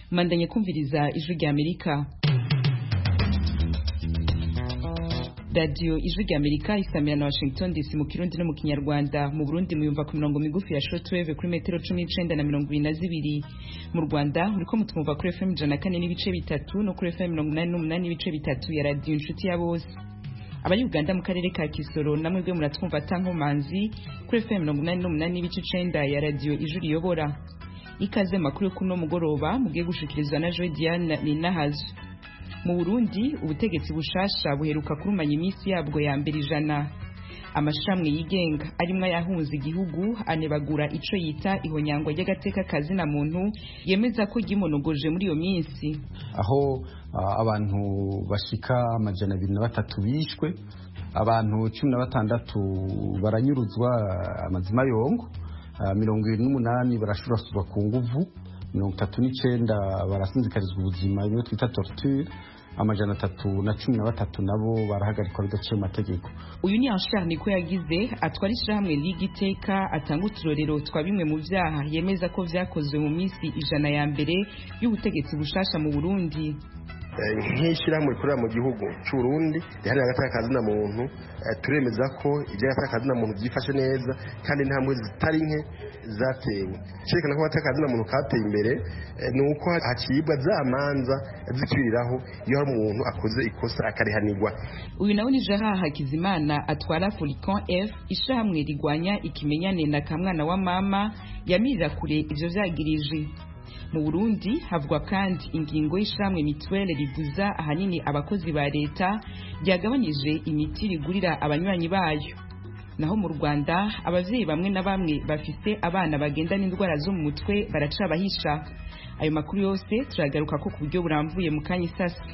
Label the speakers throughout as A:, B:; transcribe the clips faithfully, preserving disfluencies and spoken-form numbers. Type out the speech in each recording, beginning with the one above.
A: Mandanye kumviriza ijwi rya Amerika. Radio ijwi rya Amerika isamira na Washington D C mu Kirundi no mu Kinyarwanda. Mu Burundi muyumva ku mirongo migufi ya shortwave kuri metero cumi n'icenda na mirongo ibiri na zibiri. Mu Rwanda uriko mutumva kuri F M ijana na kane n'ibice bitatu no kuri F M mirongo inani n'umunani n'ibice bitatu ya Radio Inshuti ya Bose. Abari Uganda mu karere ka Kisoro namwe bwe muratwumva tankomanzi kuri F M mirongo inani n'umunani n'ibice icenda ya Radio Ijwi riyobora. Ikaze makuru kuno mugoroba mugiye gushikirizwa na Joy Diane Ninahazo. Mu Burundi ubutegetsi bushasha buheruka kurumanya imisi yabwo ya mbere ijana. Amashamwe yigenga arimwe yahunze igihugu anebagura ico yita ihonyangwa ry'agateka kazi na muntu yemeza ko gimonogoje muri iyo minsi,
B: aho uh, abantu bashika amajana abiri na batatu bishwe, abantu cumi na batandatu baranyuruzwa amazima yongo, uh, mirongo ibiri n'umunani barashurasuzwa ku nguvu, mirongo itatu n'icenda barasinzikarizwa ubuzima imwe twita torture, amajana atatu na cumi na batatu nabo barahagarikwa bidaciye mu mategeko.
A: Uyu ni Anshar niko yagize atwara ishyirahamwe Ligiteka atanga uturorero twa bimwe mu vyaha yemeza ko vyakozwe mu misi ijana ya mbere y'ubutegetsi bushasha mu Burundi.
C: Nk'ishyirahamwe rikorera mu gihugu cy'u Burundi rihari agateka kazi na muntu, turemeza ko ibyo agateka kazi na muntu byifashe neza kandi nta mpwe zitari nke zatewe. Cyerekana ko agateka kazi na muntu kateye imbere ni uko hacibwa za manza zikiriraho iyo hari umuntu akoze ikosa akarihanirwa.
A: Uyu nawe ni Gerard Hakizimana atwara Folican F, ishyirahamwe rigwanya ikimenyane na kamwana wa mama yamirira kure ivyo vyagirije. Mu Burundi havugwa kandi ingingo y'ishamwe mituelle rivuza ahanini abakozi ba leta ryagabanije imiti rigurira abanywanyi bayo. Naho mu Rwanda abavyeyi bamwe na bamwe bafite abana bagenda n'indwara zo mu mutwe baraca bahisha. Ayo makuru yose turagaruka ko ku buryo buramvuye mu kanya isasi.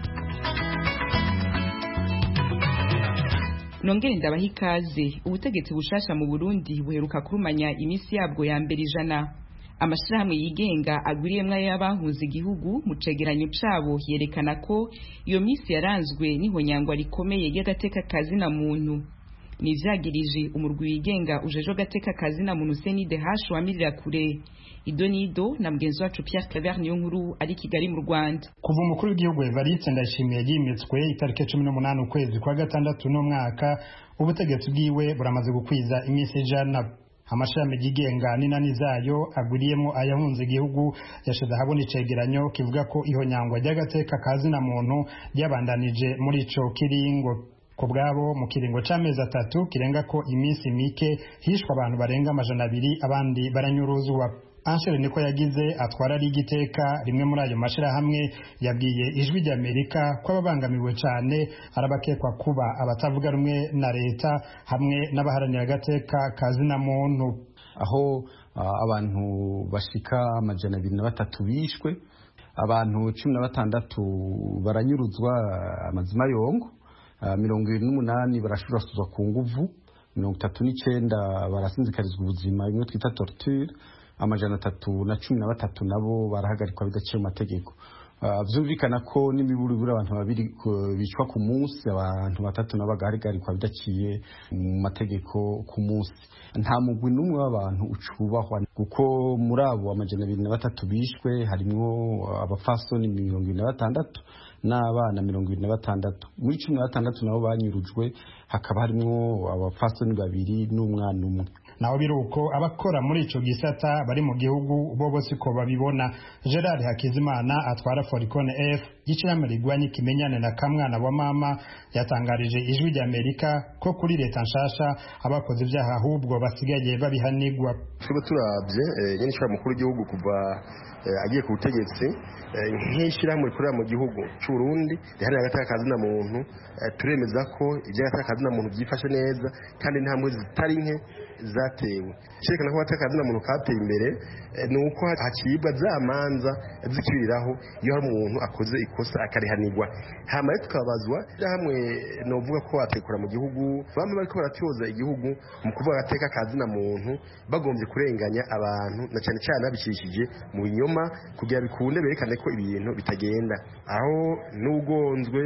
A: Nongere ndabaha ikaze. Ubutegetsi bushasha mu Burundi buheruka kurumanya imisi yabwo ya mbere ijana. Amashirahamwe yigenga agwiriyemwo y'abahunze igihugu mu cegeranyo cabo yerekana ko iyo misi yaranzwe n'ihonyangwa rikomeye y'agateka kazi na muntu. Nivyagirije umurwi wigenga ujeje agateka kazi na muntu C N I D H wamirira kure. Idonido na mgenzi wacu Pierre Claver niyo nkuru ari Kigali mu Rwanda.
D: Kuva umukuru w'igihugu Evariste Ndayishimiye yimitswe itariki cumi n'umunani ukwezi kwa gatandatu no mwaka, ubutegetsi bwiwe buramaze gukwiza imisi ijana. Amashami yigenga n'inani zayo aguriyemo ayahunze igihugu yashize habona icegeranyo kivuga ko ihonyangwa ry'agateka kazi na muntu ryabandanije muri ico kiringo. Ku bwabo mu kiringo c'amezi atatu kirenga ko imisi mike hishwa abantu barenga amajana abiri, abandi baranyuruzwa. Anshel niko yagize atwara Ligiteka, rimwe muri ayo mashirahamwe yabwiye ijwi rya Amerika ko ababangamiwe cyane arabakekwa kuba abatavuga rumwe na leta hamwe n'abaharanira agateka kazi na muntu,
B: aho uh, abantu bashika amajana abiri na batatu bishwe, abantu cumi na batandatu baranyuruzwa amazima yongo, uh, mirongo ibiri n'umunani barashurasuzwa ku nguvu, mirongo itatu n'icenda barasinzikarizwa ubuzima imwe twita torture, amajana atatu na cumi na batatu nabo barahagarikwa bidaciye mu mategeko. Uh, vyumvikana ko n'imiburibura abantu babiri bicwa ku munsi, abantu batatu nabo bagahagarikwa bidaciye mu mategeko ku munsi. Nta mugwi n'umwe w'abantu ucubahwa kuko muri abo amajana abiri na batatu bishwe harimwo abafasoni mirongo ibiri na batandatu n'abana mirongo ibiri na batandatu. Muri cumi na batandatu nabo banyurujwe hakaba harimwo abafasoni babiri n'umwana umwe.
D: Naho biruko abakora muri ico gisata bari mu gihugu bo bose ko babibona. Gerard Hakizimana atwara Folican F, gicirame rigwanya ikimenyane na kamwana wa mama, yatangarije ijwi rya Amerika ko kuri leta nshasha abakoze ivyaha ahubwo basigaye babihanirwa.
C: Twe turavye nyene shira mukuru w'igihugu kuva agiye ku butegetsi, nk'ishyirahamwe rikorera mu gihugu cy'u Burundi rihari agateka kazi na muntu, turemeza ko ibyo agateka kazi na muntu byifashe neza kandi nta mpwe zitari nke zatewe. Cyerekana ko agateka kazi na muntu kateye imbere ni uko hacibwa za manza zikiriraho iyo hari umuntu akoze ikosa akarihanirwa. Hama rero tukabazwa hamwe novuga ko atekura mu gihugu bamwe bariko baratyoza igihugu mu kuvuga agateka kazi na muntu bagombye kurenganya abantu na cyane cyane babishishije mu binyoma kugira bikunde berekane ko ibintu bitagenda, aho n'ugonzwe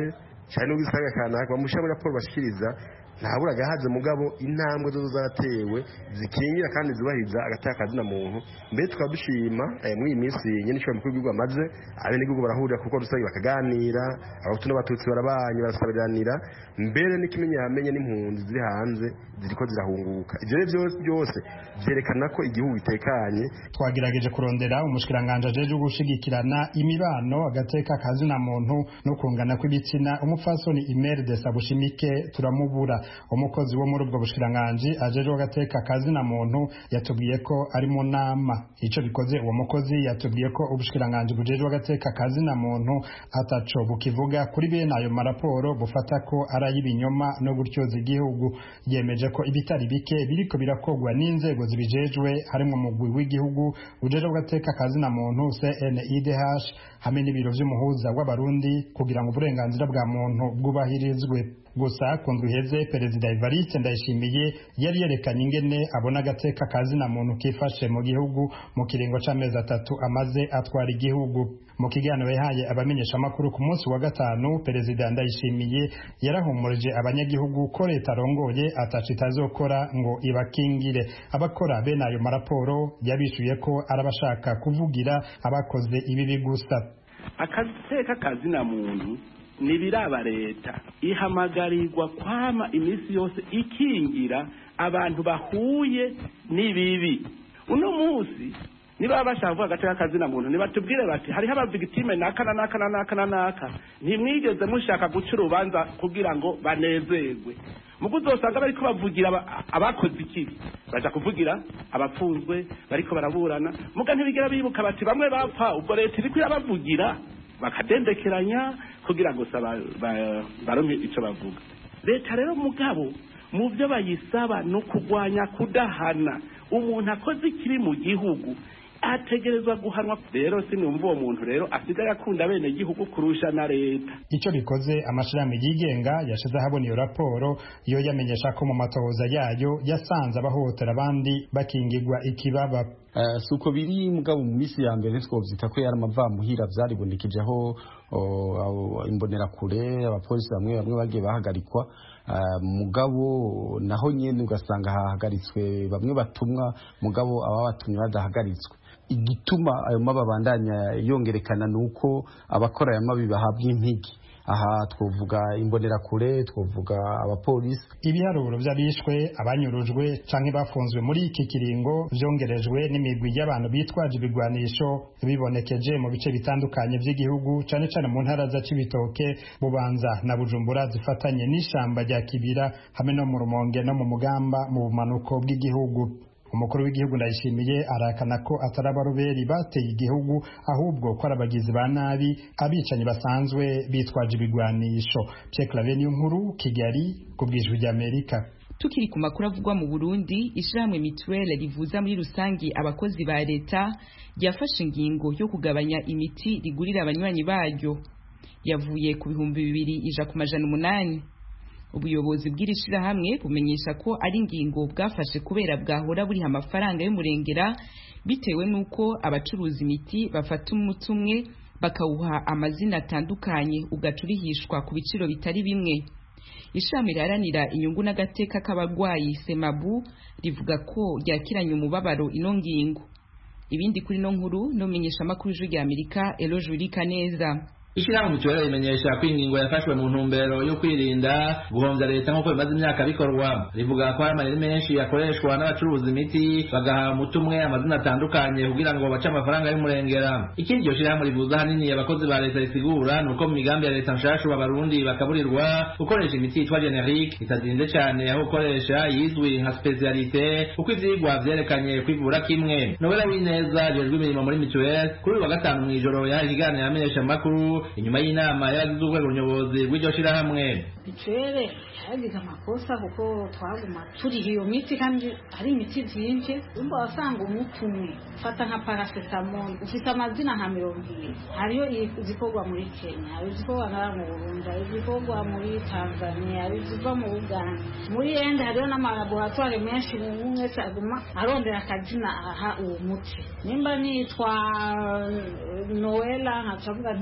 C: cyane n'ubwisanga kanaka bamushyira muri raporo bashikiriza ntabura gahaze mugabo intambwe zo zaratewe zikingira kandi zubahiriza agatakaza muntu mbere tukaba dushima muri iyi minsi nyene cyo mukuru w'igihugu amaze abene gihugu barahurira kuko dusabye bakaganira abahutu n'abatutsi barabanye barasabiranira mbere n'ikimenyamenye n'impunzi ziri hanze ziriko zirahunguka ivyo byose byose byerekana ko igihugu gitekanye.
D: Twagerageje kurondera umushikiranganje ajeje gushigikirana imibano agateka kazina muntu no kungana kw'ibitsina umupfasoni Imelda Sabushimike turamubura. Umukozi wo muri ubwo bushiranganje ajeje agateka kazina muntu yatubwiye ko ari mu nama. Ico bikoze uwo mukozi yatubwiye ko ubushiranganje bujeje agateka kazina muntu ataco bukivuga kuri bene ayo maraporo bufata ko ari ay'ibinyoma no gutyoza igihugu. Yemeje ko ibitari bike biriko birakogwa n'inzego zibijejwe harimo umugwi w'igihugu ujeje agateka kazina muntu C N I D H hamwe n'ibiro vy'umuhuza w'abarundi kugira ngo uburenganzira bwa muntu bwubahirizwe. Gusa kundwi heze Perezida Evariste Ndayishimiye yari yerekanye ingene abona agateka kazina muntu kifashe mu gihugu mu kiringo c'amezi atatu amaze atwara igihugu. Mu kiganiro yahaye abamenyesha makuru ku munsi wa gatanu, Perezida Ndayishimiye yarahumurije abanyagihugu ko leta rongoye ataco itazokora ngo ibakingire. Abakora bene ayo maraporo yabishuye ko arabashaka kuvugira abakoze ibibi gusa.
E: Agateka kazina muntu nibiraba leta ihamagarirwa kwama imisi yose ikingira abantu bahuye n'ibibi. Uno musi niba bashaka kuvuga agateka kazina muntu nibatubwire bati hariho abavigitime naka na naka na naka na naka ntimwigeze mushaka guca urubanza kugira ngo banezerwe. Mugo uzosanga bariko bavugira abakoze ikibi baja kuvugira abapfunzwe bariko baraburana muga ntibigera bibuka bati bamwe bapfa ubwo leta iriko irabavugira bakadendekeranya kugira ngo baronke ico bavuga. Leta rero mugabo mu byo bayisaba no kugwanya kudahana umuntu akoze ikiri mu gihugu ategerezwa guhanwa. Rero sinumva uwo muntu rero asigaye akunda bene igihugu kurusha na leta.
D: Ico bikoze amashirahamwe yigenga yashize ahabona iyo raporo iyo yamenyesha ko mu matohoza yayo yasanze abahohotera abandi bakingirwa ikibaba.
B: Uh, suko biri mugabo mu misi ya mbere twovyita ko yari amavamuhira vyaribonekejeho imbonera kure abapolisi bamwe bamwe bagiye bahagarikwa. Uh, mugabo naho nyene ugasanga hahagaritswe bamwe batumwa mugabo ababatumye badahagaritswe. Igituma ayo mababandanya yongerekana nuko abakora aya mabi bahabwa impigi. Aha twovuga imbonera kure, twovuga abapolisi.
D: Ibiharuro vy'abishwe, abanyurujwe canke bafunzwe muri iki kiringo vyongerejwe n'imigwi y'abantu bitwaje ibigwanisho bibonekeje mu bice bitandukanye vy'igihugu cane cane mu ntara za Cibitoke, Bubanza na Bujumbura zifatanye n'ishamba rya Kibira hamwe no mu Rumonge no mu Mugamba mu bumanuko bw'igihugu. Umukuru w'igihugu Ndayishimiye arakana ko atarabaruberi bateye igihugu ahubwo ko arabagizi ba nabi abicanyi basanzwe bitwaje ibigwanisho. Pierre Claver Nkuru, Kigali, kubwijwe rya Amerika.
A: Tukiri ku makuru avugwa mu Burundi, ishiramwe Mituelle rivuza muri rusangi abakozi ba leta yafashe ingingo yo kugabanya imiti rigurira abanywanyi baryo yavuye ku bihumbi bibiri ija ku majana umunani. Ubuyobozi bw'irishira hamwe bumenyesha ko ari ingingo bwafashe kubera bwahora buri amafaranga y'umurengera bitewe nuko abacuruza imiti bafata umuti umwe bakawuha amazina atandukanye ugaturihishwa ku biciro bitari bimwe. Ishami riharanira inyungu n'agateka k'abagwayi Semabu rivuga ko ryakiranye umubabaro ino ngingo. Ibindi kuri no nkuru no menyesha makuru y'Ijwi rya Amerika Eloge Urikaneza.
F: Ishirahamwe Mituelle rimenyesha ko ingingo yafashwe mu ntumbero yo kwirinda guhomvya leta nk'uko bimaze imyaka bikorwa. Rivuga ko hari amayeri menshi yakoreshwa n'abacuruza imiti bagaha umuti umwe amazina atandukanye kugira ngo bace amafaranga y'umurengera. Ikindi iryo shirahamwe rivuza hanini abakozi ba leta risigura nuko mu migambi ya leta nshasha abarundi bakaburirwa gukoresha imiti yitwa generique itazinze cyane aho gukoresha yizwi nka specialité uko ivyigwa vyerekanye kwivura kimwe. Nobera Wineza yejwe imirimo muri Mituelle kuri uyu wa gatanu mw'ijoro yaje ikiganiro amenyesha amakuru inyuma y'inama yagize urwego runyobozi rw'iryo shirahamwe.
G: Mituelle yagize amakosa kuko twaguma turiha iyo miti kandi ari imiti vyinshi umva wasanga umuti umwe ufata nka paracetamol ufite amazina nka mirongo ibiri hariyo izikorwa muri Kenya hariyo izikorwa mu Burundi hariyo izikorwa muri Tanzania hariyo izikorwa mu Uganda muri Ende hariyo n'amalaboratoire menshi umwe aguma arondera akazina aha uwo muti nimba nitwa Noela nkacavuga nti uwa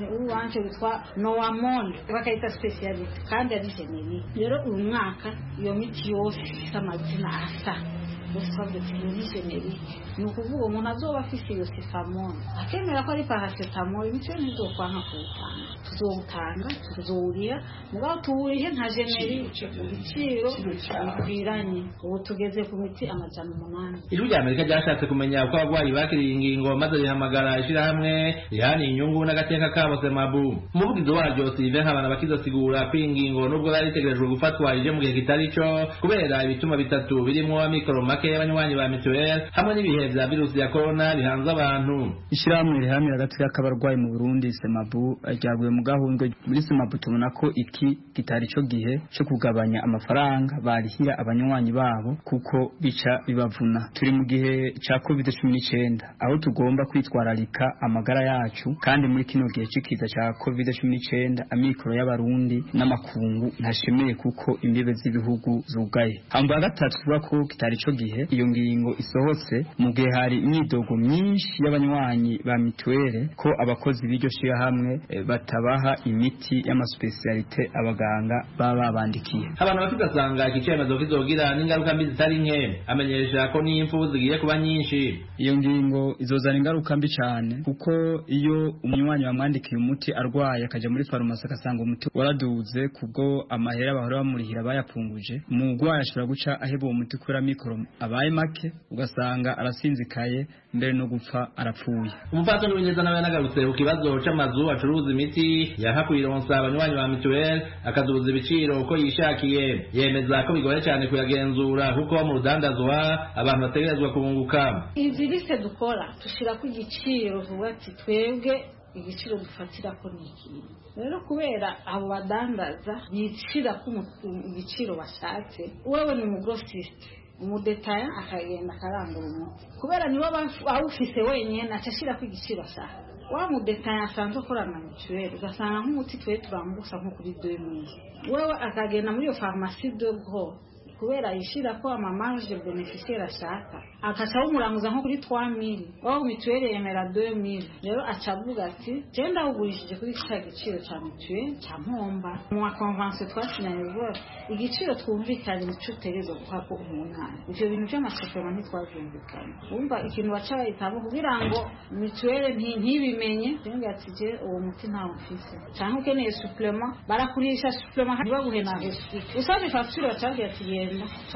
G: centre witwa Noamon bakayita specialist kandi ari generique. Rero uyu mwaka iyo miti yose ifite amazina asa usabye tinizemeri ni ukuvuga umuntu azoba afise iyo sifamone akemera ko ari paracetamol bityo ntizokwanka kuwutanga tuzowutanga tuzowuriya mugabo tuwurihe nta generi igiciro bikwiranye ubu tugeze ku miti amajana umunani.
F: Ijwi rya Amerika ryashatse kumenya uko abarwayi bakiriye ingingo maze rihamagara ishirahamwe rihana inyungu n'agateka kabo Semabu. Umuvugizi waryo Sylvain Habana bakizasigura ko ingingo nubwo yari itegerejwe gufatwa ije mu gihe kitari cyo kubera ibituma bitatu birimo amikoro make y'abanywanyi ba mituweli hamwe n'ibihe vya virusi ya corona bihanze abantu.
H: Ishyirahamwe rihamye agateka k'abarwayi mu Burundi Semabu ryaguye mu gahundwe muri Semabu tubona ko iki kitari cyo gihe cyo kugabanya amafaranga barihira abanywanyi babo kuko bica bibavuna. Turi mu gihe ca covid cumi n'icyenda aho tugomba kwitwararika amagara yacu kandi muri kino gihe cikiza ca covid cumi n'icyenda amikoro y'abarundi n'amakungu ntashemeye kuko imbibe z'ibihugu zugaye. Hamba gatatu kuba ko kitari cyo gihe iyo ngingo isohotse mu gihe hari imyidogo myinshi y'abanywanyi ba mituweli ko abakozi b'iryo shira hamwe e, batabaha imiti y'amaspecialite abaganga baba babandikiye.
F: Abantu bakigasanga iki cyemezo kizogira n'ingaruka mbi zitari nke amenyesha ko n'imfu zigiye kuba nyinshi.
H: Iyo ngingo izozana ingaruka mbi cyane kuko iyo umunywanyi bamwandikiye umuti arwaye akaja muri farumasi akasanga umuti waraduze kubwo amahera bahora bamurihira bayapfunguje umugwayi ashobora guca aheba uwo muti kuri mikoro abaye make ugasanga arasinzikaye mbere no gupfa arapfuye.
F: Umupatano w'ineza nawe yanagarutse ku kibazo c'amazu acuruza imiti yahakuyironsa abanywanyi ba mituweli akaduza ibiciro uko yishakiye yemeza ko bigoye cyane kuyagenzura kuko mu rudandazwa abantu bategerezwa kubunguka.
G: Izi liste dukora tushira ku igiciro vuba ati twebwe igiciro dufatira ko niki rero kubera abo badandaza yicira ku igiciro bashatse wewe ni umugrossist umudetaya akagenda akarangura umuti kubera nibo bawufise wenyene acashira ku igiciro ashaka wa mudetaya asanzwe akorana na mituweli ugasanga nk'umuti twe turambusa nko kuri deux mille wewe akagenda muri iyo pharmacie de gros kubera yishira ko amamarge beneficiaire ashaka akaca umuranguza nko kuri trois mille wao mituweli yemera deux mille rero acavuga ati genda ugurishije kuri cya giciro cya mituweli cya mpomba mu convention twasinyanye rwose igiciro twumvikanye nico terezo kwako umunani ivyo bintu by'amasofero ntitwavyumvikanye umva ikintu baca bayitabo kugira ngo mituweli ntibimenye rero ati je uwo muti ntawo mfise cyangwa ukeneye supplement barakurisha supplement ntibaguhe na reçu usabe facture bacagira ati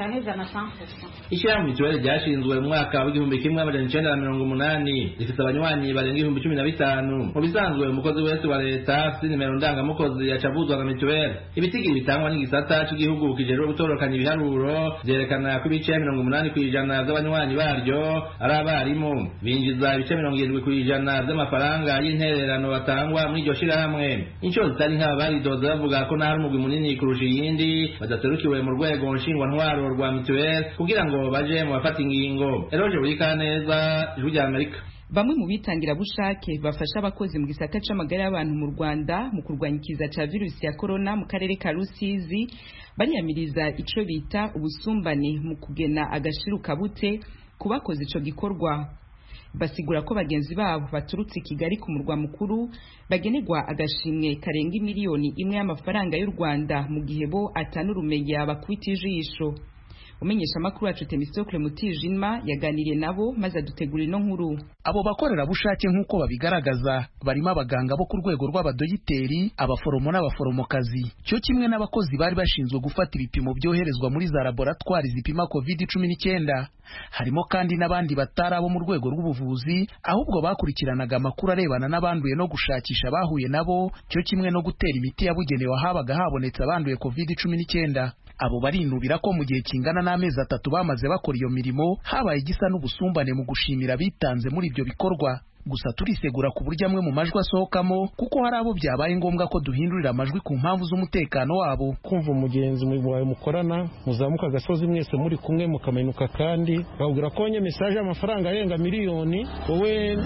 F: Ishyirahamwe mituweli ryashinzwe mu mwaka w'igihumbi kimwe amajana icenda na mirongo umunani rifite abanywanyi barenga ibihumbi cumi na bitanu. Mu bisanzwe umukozi wese wa leta afite nimero ndangamukozi yacavuzwa na mituweli. Ibitigiri bitangwa n'igisata cy'igihugu kijejwe gutorokanya ibiharuro vyerekana ko ibice mirongo umunani kw'ijana z'abanywanyi baryo ari abarimu binjiza ibice mirongo irindwi kw'ijana by'amafaranga y'intererano batangwa muri iryo shirahamwe. Inshuro zitari nk'aba baridoza bavuga ko nta umugwi munini kurusha iyindi badaserukiwe mu rwego nshingwa ntwaro rwa mituweli kugira ngo baje mu bafata ingingo. Eroje Burikaneza, Ijwi rya Amerika.
A: Bamwe mu bitangira bushake bafasha abakozi mu gisata c'amagara y'abantu mu Rwanda mu kurwanya ikiza ca virusi ya corona mu karere ka Rusizi banyamiriza ico bita ubusumbane mu kugena agashiruka bute kubakoze ico gikorwa. Basigura ko bagenzi babo baturutse Kigali ku murwa mukuru bagenerwa agashimwe karenga miliyoni imwe y'amafaranga y'u Rwanda mu gihe bo atanurumeya bakwita ijisho. Umenyesha makuru wacu Temistocle Mutijima yaganiriye nabo maze adutegura ino nkuru.
I: Abo bakorera bushake nkuko babigaragaza barimo abaganga bo ku rwego rw'abadoyiteri, abaforomo n'abaforomokazi, cyo kimwe n'abakozi bari bashinzwe gufata ibipimo byoherezwa muri za laboratoire zipima covid cumi n'icyenda. Harimo kandi n'abandi batari abo mu rwego rw'ubuvuzi ahubwo bakurikiranaga amakuru arebana n'abanduye no gushakisha bahuye nabo, cyo kimwe no gutera imiti yabugenewe habaga habonetse abanduye covid cumi n'icyenda. Abo barinubira ko mu gihe kingana n'amezi atatu bamaze bakora iyo mirimo habaye igisa n'ubusumbane mu gushimira bitanze muri ibyo bikorwa. Gusa turisegura ku buryo amwe mu majwi asohokamo kuko hari abo byabaye ngombwa ko duhindurira amajwi ku mpamvu z'umutekano wabo.
J: Kumva umugenzi wawe mukorana muzamuka agasozi mwese muri kumwe mukamenuka kandi babwira ko nye message y'amafaranga arenga miliyoni wowe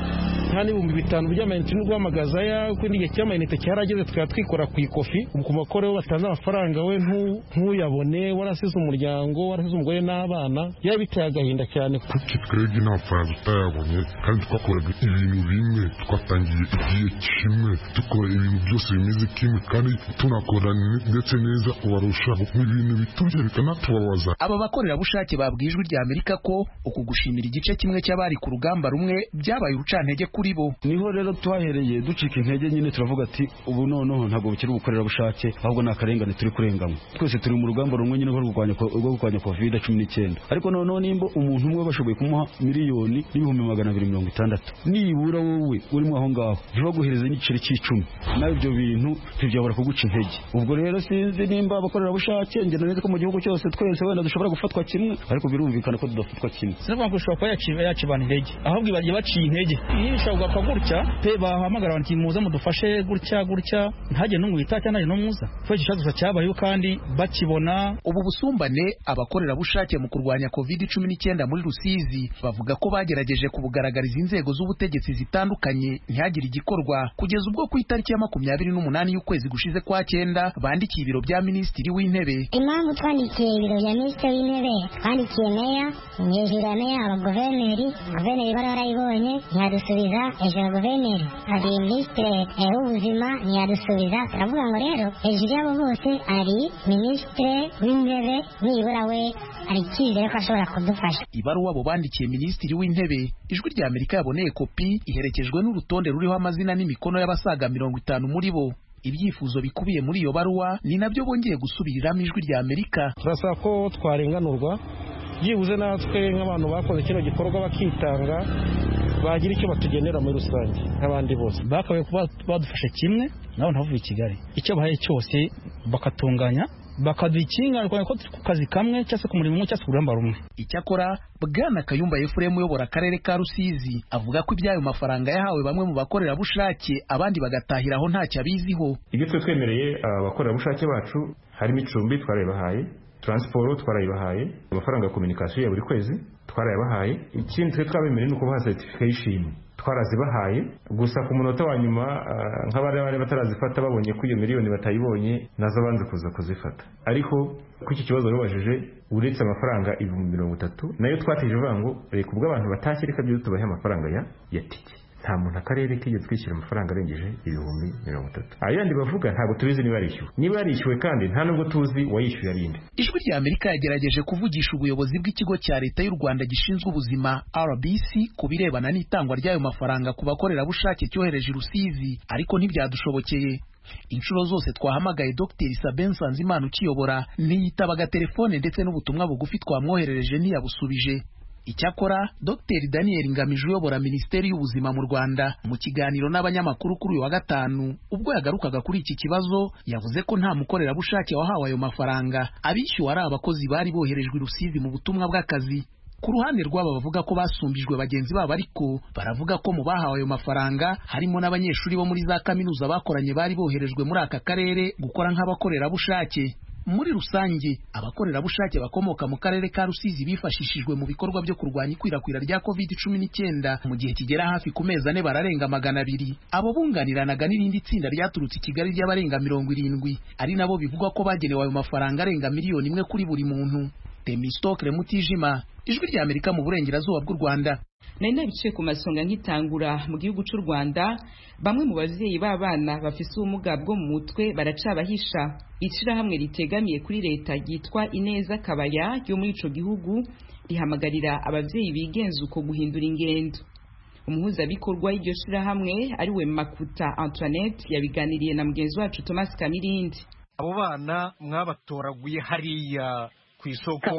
J: nta n'ibihumbi bitanu by'amayinite no guhamagaza ya kuko n'igihe cy'amayinite cyarageze tukaba twikora ku ikofi ku bakore batanze amafaranga we ntuyabone warasize umuryango warasize umugore n'abana yaba biteye agahinda cyane
K: kuki twebwe nta mafaranga tutayabonye kandi twakoraga ibintu bimwe twatangiye igihe kimwe dukora ibintu byose bimeze kimwe kandi tunakora ndetse neza ubarushaho n'ibintu bitumye bikanatubabaza.
I: Aba bakorerabushake babwiye Ijwi rya Amerika ko uku gushimira igice kimwe cy'abari ku rugamba rumwe byabaye urucantege kuri bo.
L: Niho rero twahereye ducika intege nyine turavuga ati ubu noneho ntabwo bukiri ubukorerabushake ahubwo ni akarengane turi kurenganywa. Twese turi mu rugamba rumwe nyine rwo kurwanya covid cumi n'icyenda, ariko noneho nimba umuntu umwe bashoboye kumuha miliyoni n'ibihumbi magana abiri mirongo itandatu nibura wowe urimo aho ngaho ntibaguhereze n'igiceri cy'icumi, nawe ibyo bintu ntibyabura kuguca intege. Ubwo rero sinzi nimba abakorerabushake ngena neza ko mu gihugu cyose twese wenda dushobora gufatwa kimwe, ariko birumvikana ko tudafatwa kimwe.
H: Sinavuga ko ushobora kuba yaciye yacibana intege, ahubwo bagiye baciye intege. Iyo bishobora gupfa gutya pe bahamagara abantu muze mudufashe gutya gutya ntajye n'umwita cyane no muza kwege cyadusa cyabayeho kandi bakibona.
I: Ubu busumbane abakorerabushake mu kurwanya covid cumi n'icyenda muri Rusizi bavuga ko bagerageje kubugaragariza inzego z'ubutegetsi zitandukanye ntihagire igikorwa, kugeza ubwo ku itariki ya makumyabiri n'umunani y'ukwezi gushize kwa cyenda bandikiye ibiro bya Minisitiri w'Intebe.
M: Impamvu twandikiye ibiro bya Minisitiri w'Intebe twandikiye meya hejuru ya meya abaguverineri guverineri bari barayibonye ntiyadusubiza, hejuru ya guverineri hari Minisitiri w'Ubuzima ntiyadusubiza. Turavuga ngo rero hejuru yabo bose ari Minisitiri w'Intebe nibura we ari icyizere ko ashobora kudufasha.
I: Ibaruwa abo bandikiye Minisitiri w'Intebe Ijwi rya Amerika yaboneye kopi iherekejwe n'urutonde ruriho amazina n'imikono y'abasaga mirongo itanu muri bo. Ibyifuzo bikubiye muri iyo baruwa ni nabyo bongeye gusubiriramo Ijwi rya Amerika.
J: Turasaba ko twarenganurwa byibuze natwe nk'abantu bakoze kino gikorwa bakitanga bagira icyo batugenera muri rusange nk'abandi bose.
H: Bakabaye kuba badufashe kimwe nabo ntavuye i Kigali, icyo bahaye cyose bakatunganya bakadukinga ko ku kazi kamwe cyase ku murimo umwe cyase ku rugamba rumwe.
I: Icyakora Bwana Kayumba Ephraim uyobora akarere ka Rusizi avuga ko ibyayo mafaranga yahawe bamwe mu bakorerabushake abandi bagatahiraho ntacyo abiziho.
N: Ibyo twe twemereye abakorerabushake bacu harimo icumbi twarayibahaye, transport twarayibahaye, amafaranga ya communication ya buri kwezi twarayabahaye. Ikindi twe twabemereye nuko baha certification twarazibahaye, gusa ku munota wa nyuma nk'abari bari batarazifata babonye ko iyo miliyoni batayibonye nazo banze kuza kuzifata. Ariko ku iki kibazo babajije uretse amafaranga ibihumbi mirongo itatu nayo twatije vango reka ubwo abantu batashyirika byo tubahe amafaranga ya ya tike. Nta muntu akarere kigeze twishyura amafaranga arengeje ibihumbi mirongo itatu. Ayandi bavuga ntabwo tubizi niba arishyuwe, niba arishyuwe kandi nta nubwo tuzi wayishyuye arinde.
I: Ijwi rya Amerika yagerageje kuvugisha ubuyobozi bw'ikigo cya leta y'u Rwanda gishinzwe ubuzima R B C ku birebana n'itangwa ry'ayo mafaranga ku bakorerabushake cyohereje Rusizi, ariko ntibyadushobokeye. Inshuro zose twahamagaye Dr Sabin Sanzimana ukiyobora ntiyitabaga telefone ndetse n'ubutumwa bugufi twamwoherereje ntiyabusubije. Icyakora Dr Daniel Ngamije uyobora Minisiteri y'Ubuzima mu Rwanda mu kiganiro n'abanyamakuru kuri uyu wa gatanu ubwo yagarukaga kuri iki kibazo yavuze ko nta mukorerabushake wahawe ayo mafaranga, abishyuwe ari abakozi bari boherejwe Rusizi mu butumwa bw'akazi. Ku ruhande rw'aba bavuga ko basumbijwe bagenzi babo, ariko baravuga ko mu bahawe ayo mafaranga harimo n'abanyeshuri bo muri za kaminuza bakoranye bari boherejwe muri aka karere gukora nk'abakorerabushake. Muri rusange abakorerabushake bakomoka mu karere ka Rusizi bifashishijwe mu bikorwa byo kurwanya ikwirakwira rya covid cumi n'icyenda mu gihe kigera hafi ku mezi ane bararenga magana abiri. Abo bunganiranaga n'irindi tsinda ryaturutse i Kigali ry'abarenga mirongo irindwi ari nabo bivugwa ko bagenewe ayo mafaranga arenga miliyoni imwe kuri buri muntu. Temistokle Mutijima, Ijwi rya Amerika mu burengerazuba bw'u Rwanda.
A: Nari nabiciye ku masonga nkitangura mu gihugu cy'u Rwanda, bamwe mu bavyeyi b'abana bafise ubumuga bwo mu mutwe baracabahisha. Ishirahamwe ritegamiye kuri leta ryitwa Ineza Kabaya ryo muri ico gihugu rihamagarira abavyeyi bigenza uko guhindura ingendo. Umuhuzabikorwa y'iryo shirahamwe ari we Makuta Antoinette yabiganiriye na mugenzi wacu Thomas Kamirindi.
O: Abo bana mwabatoraguye hariya ku isoko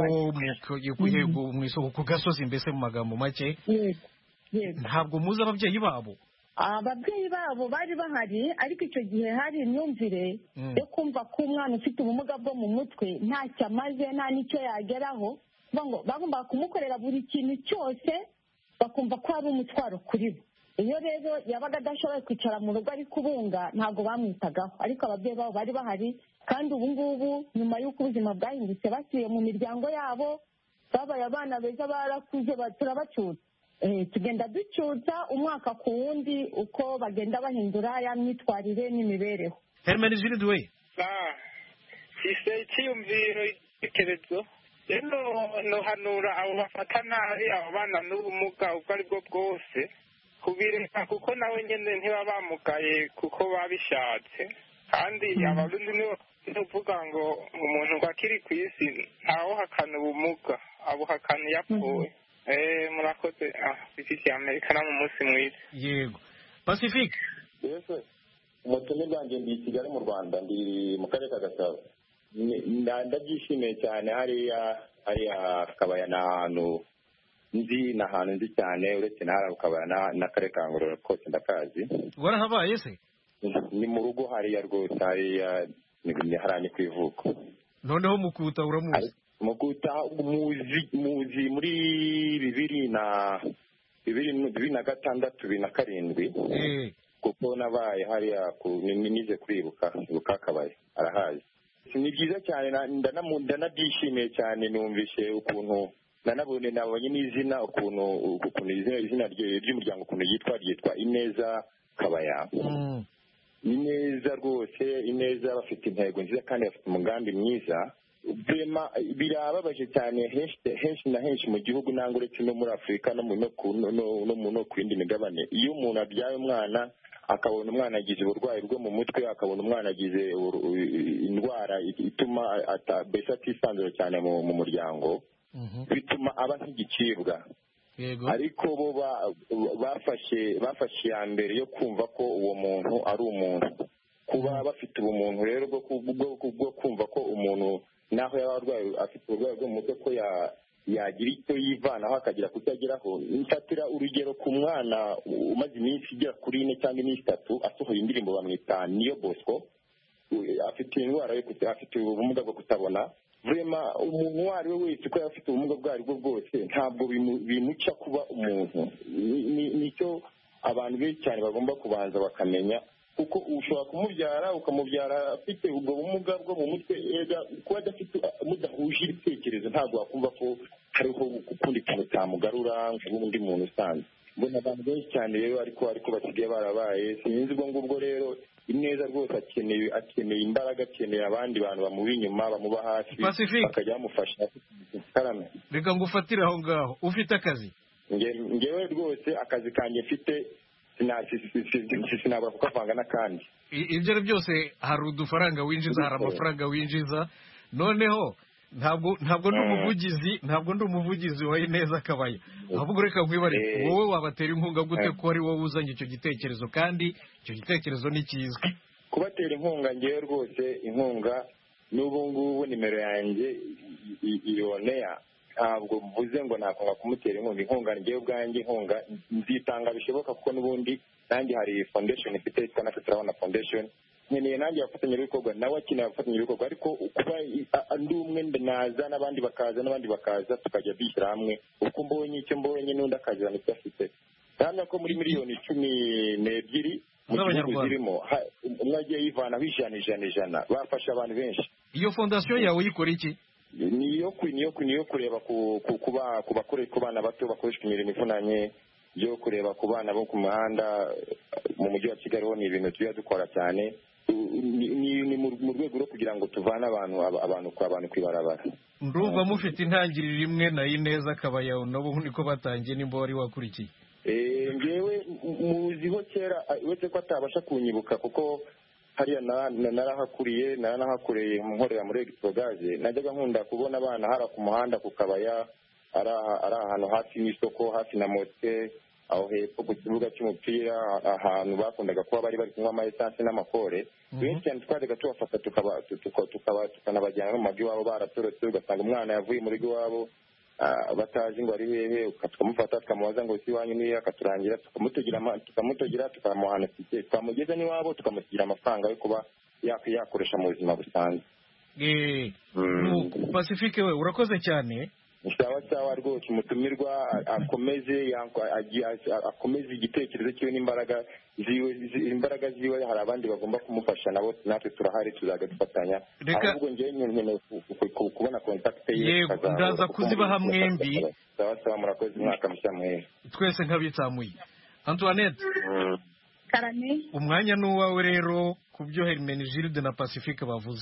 O: mu isoko ku gasozi, mbese mu magambo make ntabwo muzi ababyeyi babo.
P: Ababyeyi babo bari bahari, ariko icyo gihe hari imyumvire yo kumva ko umwana ufite ubumuga bwo mu mutwe ntacyo amaze nta n'icyo yageraho, bagomba kumukorera buri kintu cyose bakumva ko ari umutwaro kuri bo. Iyo rero yabaga adashoboye kwicara mu rugo ari kubunga ntabwo bamwitagaho, ariko ababyeyi babo bari bahari. Kandi ubu ngubu nyuma y'uko ubuzima bwahindutse basubiye mu miryango yabo, babaye abana beza, barakuze, turabacyutse. tugenda ducyutsa umwaka ku wundi uko bagenda bahindura ya myitwarire n'imibereho.
O: Hermenegilde we
Q: ise icyiyumviro igitekerezo rero nohanura abo bafata nabi abo bana n'ubumuga ubwo ari bwo bwose kubireka kuko nawe nyine ntiba bamugaye kuko babishatse kandi abarundi nibo tuvuga ngo umuntu ngo akiri ku isi ntawuhakana ubumuga abuhakana yapfuye. Eh murakoze ah bifite Amerika na mu munsi mwiza.
O: Yego Pacifique
R: yese umutoni bwanjye ndi i Kigali mu Rwanda ndi mu karere ka Gasabo ndabyishimiye cyane hariya hariya Kabaya n'ahantu nzi n'ahantu nzi cyane uretse n'ahari Kabaya n'akarere ka Ngororero kose ndakazi.
O: Warahabaye se?
R: Ni mu rugo hariya rwose hariya ni haranye ku ivuko.
O: Noneho Mukuta uramuzi?
R: Mukuta muzi muzi muri bibiri na bibiri bibiri na gatandatu bibiri na karindwi kuko nabaye hariya nize kuribuka ibuka Kabaya arahazi. Ni byiza cyane ndanabyishimiye cyane numvishe ukuntu nanabone nabonye n'izina ukuntu ukuntu izina ry'umuryango ukuntu yitwa ryitwa Ineza Kabaya. Ineza rwose Ineza bafite intego nziza kandi bafite umugambi mwiza. Birababaje cyane henshi na henshi mu gihugu nangwa uretse no muri Afurika no no ku yindi migabane iyo umuntu abyaye umwana akabona umwana agize uburwayi bwo mu mutwe akabona umwana agize indwara ituma mbese atisanzura cyane mu muryango bituma aba nk'igicibwa. Ariko bo bafashe bafashe iya mbere yo kumva ko uwo muntu ari umuntu kuba bafite ubumuntu rero bwo kumva ko umuntu naho yaba arwaye afite uburwayi bwo mu mutwe ko yagira icyo yivanaho akagira kutageraho. Nfatira urugero ku mwana umaze iminsi igera kuri ine cyangwa iminsi itatu asohoye indirimbo bamwita Niyo Bosco afite indwara yo afite ubumuga bwo kutabona. Vrema umuntu uwo ari we wese ko afite ubumuga bwo ari bwo bwose ntabwo bimuca kuba umuntu. Nicyo abantu benshi cyane bagomba kubanza bakamenya kuko ushobora kumubyara ukamubyara afite ubwo bumuga bwo mu mutwe kuba adafite mudahuje ibitekerezo ntabwo wakumva ko hariho ukundi kintu utamugarura nk'undi muntu usanzwe. Mbona abantu benshi cyane rero ariko ariko basigaye barabaye sinzi ubwo ngubwo rero Ineza rwose akeneye akeneye imbaraga akeneye abandi bantu bamuba inyuma bamuba hafi bakajya bamufasha.
O: Reka ngufatire aho ngaho ufite akazi
R: ngewe rwose akazi kanjye mfite sinabura kukavanga n'akandi.
O: Ibyo ari byose hari udufaranga winjiza hari amafaranga winjiza noneho ntabwo ntabwo ndi umuvugizi ntabwo ndi umuvugizi wa Ineza Kabaya ahubwo reka nkwibare wowe wabatera inkunga gute ko ari wowe uzanye icyo gitekerezo kandi icyo gitekerezo ni cyiza
R: kubatera inkunga ngewe rwose inkunga n'ubu ngubu nimero yanjye iyonea ntabwo mvuze ngo nakunga kumutera inkunga inkunga ngewe ubwanjye inkunga nzitanga bishoboka kuko n'ubundi nanjye hari foundation ifite yitwa na Turabona Foundation nkeneye nanjye abafatanyabikorwa nawe akeneye abafatanyabikorwa ariko kuba ndi umwe naza n'abandi bakaza n'abandi bakaza tukajya bishyira hamwe uko mbonye icyo mbonye n'undi akazana icyo afite. Urabona ko muri miliyoni cumi n'ebyiri mu gihugu zirimo umwe agiye yivanaho ijana ijana ijana bafasha abantu benshi.
O: Iyo fondasiyo yawe yikora iki?
R: niyo niyo niyo kureba ku kuba kubakorera ku bana bato bakoreshwa imirimo ivunanye byo kureba ku bana bo ku muhanda mu mujyi wa Kigali ho ni ibintu tuya dukora cyane ni mu rwego rwo kugira ngo tuvane abantu abantu kwa abantu kwibarabara.
O: Ndumva mufite intangiriro imwe na Ineza Kabaya nabo niko batangiye nimba wari wakurikiye.
R: Eh ngewe muziho kera wese ko atabasha kunyibuka kuko hariya narahakuriye naranahakoreye nkorera muri Expogaze najyaga nkunda kubona abana hara ku muhanda ku Kabaya ari ahantu hafi y'isoko hafi na mote aho hepfo ku kibuga cy'umupira ahantu bakundaga kuba bari bari kunywa amaesanse n'amakore benshi cyane twajyaga tubafata tukaba tukaba tukanabajyana mu magi wabo baratorotse ugasanga umwana yavuye muri go wabo batazi ngo ari hehe tukamufata tukamubaza ngo si wanyu niyo akaturangira tukamutegera tukamutegera tukamuhana tukamugeza n'iwabo tukamusigira amafaranga yo kuba yakoresha mu buzima busanzwe.
O: Eh Pacifique we urakoze cyane.
R: sawa sawa rwose umutumirwa akomeze akomeze igitekerezo cyiwe n'imbaraga ziwe imbaraga ziwe hari abandi bagomba kumufasha nabo natwe turahari tuzaga dufatanya ahubwo njyewe nkeneye kubona contact ye
O: yego ndaza kuzibaha mwembi
R: sawa sawa murakoze mwaka mushya mwe
O: twese nk'abitsamuye Antoinette
P: karame
O: umwanya n'uwawe rero ku byo Hermenegilde na Pacifique bavuze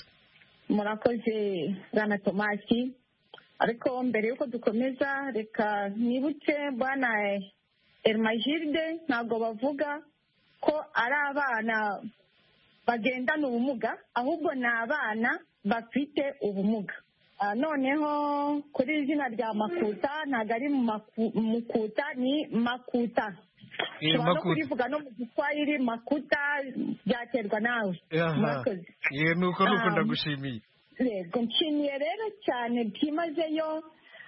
P: murakoze Rana Tomasi ariko mbere yuko dukomeza reka nibutse bwana Hermenegilde ntabwo bavuga ko ari abana bagendana ubumuga ahubwo ni abana bafite ubumuga noneho kuri izina rya Makuta ntabwo ari Mukuta ni Makuta ushobora no kurivuga no mu giswahili Makuta byaterwa nawe
O: murakoze ye nuko nuko ndagushimiye
P: yego nshimiye rero cyane byimazeyo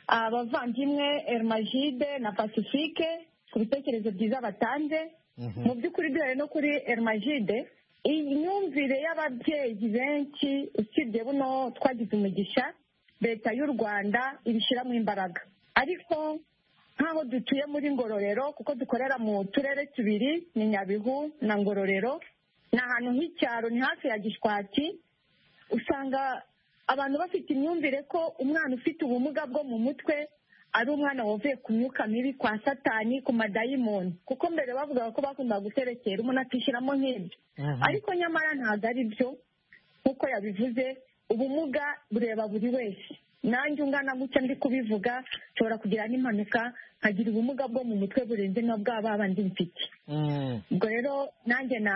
P: abavandimwe Hermenegilde na Pacifique ku bitekerezo byiza batanze mu by'ukuri duhere no kuri Hermenegilde imyumvire y'ababyeyi benshi usibye buno twagize umugisha leta y'u Rwanda ibishyiramo imbaraga ariko nk'aho dutuye muri Ngororero kuko dukorera mu turere tubiri ni Nyabihu na Ngororero ni ahantu h'icyaro ni hafi ya Gishwati usanga abantu bafite imyumvire ko umwana ufite ubumuga bwo mu mutwe ari umwana wavuye ku myuka mibi kwa satani ku madayimoni kuko mbere bavugaga ko bakundaga guterekera umuntu akishyiramo nk'ibyo ariko nyamara ntabwo ari byo nk'uko yabivuze ubumuga bureba buri wese nanjye ungana gutya ndi kubivuga nshobora kugira n'impanuka nkagira ubumuga bwo mu mutwe burenze na bwa babandi mfite ubwo rero nanjye na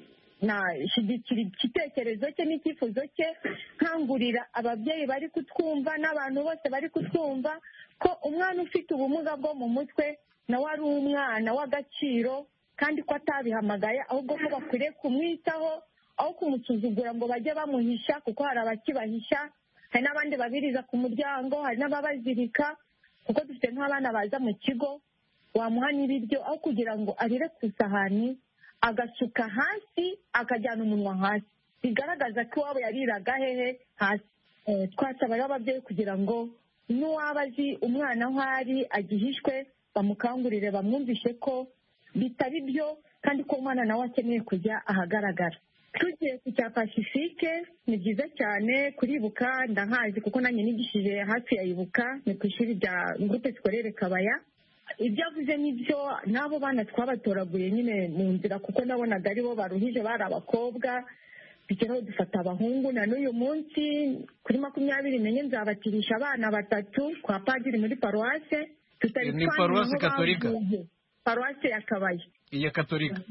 P: nashyigikira igitekerezo cye n'icyifuzo cye nkangurira ababyeyi bari kutwumva n'abantu bose bari kutwumva ko umwana ufite ubumuga bwo mu mutwe nawe ari umwana w'agaciro kandi ko atabihamagaye ahubwo ko bakwiriye kumwitaho aho kumusuzugura ngo bajye bamuhisha kuko hari abakibahisha hari n'abandi babiriza ku muryango hari n'ababazirika kuko dufite nk'abana baza mu kigo wamuha n'ibiryo aho kugira ngo arire ku isahani agasuka hasi akajyana umunwa hasi bigaragaza ko iwabo yariraga hehe hasi twasaba rero ababyeyi kugira ngo n'uwaba azi umwana aho ari agihishwe bamukangurire bamwumvishe ko bitari byo kandi ko umwana nawe akeneye kujya ahagaragara tugiye ku cya Pacifique ni byiza cyane kuribuka ndahazi kuko nanjye nigishije hafi ya ibuka ni ku ishuri rya groupe scolaire Kabaya ibyo avuze nibyo n'abo bana twabatoraguye nyine mu nzira kuko nabonaga aribo baruhije bari abakobwa bigeraho dufata abahungu na n'uyu munsi kuri makumyabiri n'enye nzabatirisha abana batatu kwa padiri muri paruwase tutari
O: ni paruwase katolika
P: paruwase ya Kabaya
O: iya katolika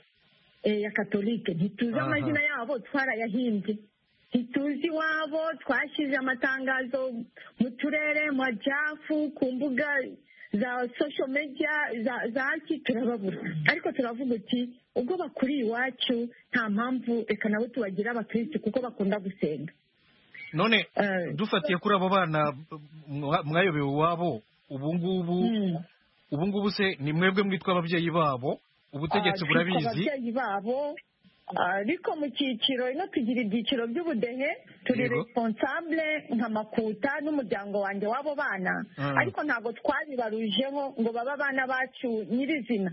P: ya katolike ntituzi amazina yabo twarayahimbye ntituzi iwabo twashyize amatangazo mu turere mu jafu ku mbuga za social media za ki turababura ariko turavuga uti ubwo bakuriye iwacu nta mpamvu reka nabo tubagira abakirisitu kuko bakunda gusenga
O: none dufatiye kuri abo bana mwayobewe iwabo ubu ngubu ubu ngubu se ni mwebwe mwitwa ababyeyi babo ubutegetsi burabizi
P: ababyeyi babo ariko mu cyiciro ino tugira ibyiciro by'ubudehe turi responsable nka Makuta n'umuryango wanjye w'abo bana ariko ntabwo twabibarujeho ngo baba abana bacu nyirizina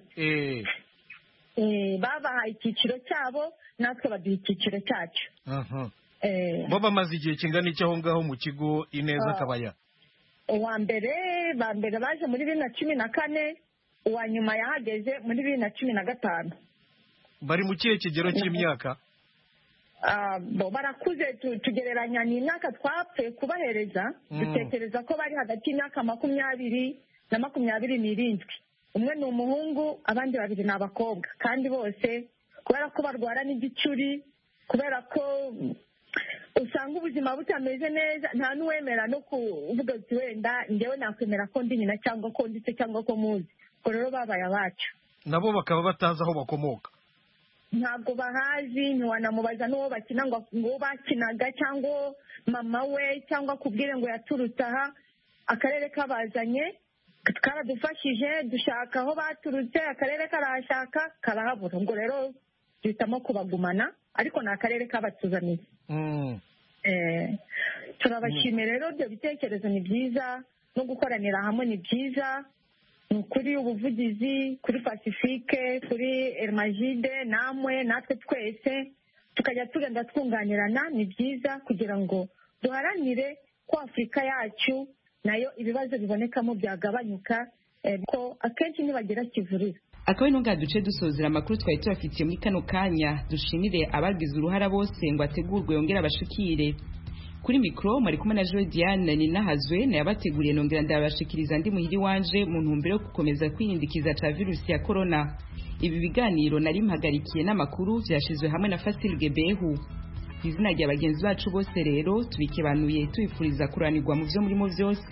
P: babahaye icyiciro cyabo natwe baduha icyiciro cyacu
O: bo bamaze igihe kingana iki aho ngaho mu kigo Ineza Kabaya
P: uwa mbere ba mbere baje muri bibiri na cumi na kane uwa nyuma yahageze muri bibiri na cumi na gatanu
O: bari mu kihe kigero cy'imyaka
P: bo barakuze tugereranya ni imyaka twapfuye kubahereza dutekereza ko bari hagati y'imyaka makumyabiri na makumyabiri n'irindwi umwe ni umuhungu abandi babiri ni abakobwa kandi bose kubera ko barwara n'igicuri kubera ko usanga ubuzima butameze neza nta n'uwemera no kuvuga ati wenda njyewe nakwemera ko ndi nyina cyangwa ko ndetse cyangwa ko muzi ubwo rero babaye abacu
O: nabo bakaba batazi aho bakomoka
P: ntabwo bahazi ntiwanamubaza n'uwo bakina ngo ngo bakinaga cyangwa mama we cyangwa akubwire ngo yaturutse aha akarere kabazanye karadufashije dushaka aho baturutse akarere karahashaka karahabura ubwo rero duhitamo kubagumana ariko ni akarere kabatuzaniye turabashimiye rero ibyo bitekerezo ni byiza no gukoranira hamwe ni byiza. Ni ukuri ubuvugizi kuri Pacifique, kuri Elmajide, namwe natwe twese tukajya tugenda twunganirana, ni byiza kugira ngo duharanire ko Afurika yacu nayo ibibazo bibonekamo byagabanyuka, ko akenshi ntibagira kivurira.
A: Akaba ino nga duce dusozera amakuru twari tubafitiye muri kano kanya. Dushimire abagize uruhara bose ngo ategurwe yongera abashikire. Kuri mikro mwari kumwe na Joy Diane Ninahazwe na yabateguriye nongera ndabashikiriza ndi muhiri wanje mu ntumbero yo gukomeza kwirindikiza ca virusi ya corona. Ibi biganiro nari mpagarikiye n'amakuru byashizwe hamwe na Fasil Gebehu. Izina rya bagenzi bacu bose rero tubikebanuye tubifuriza kuranirwa mu byo murimo byose.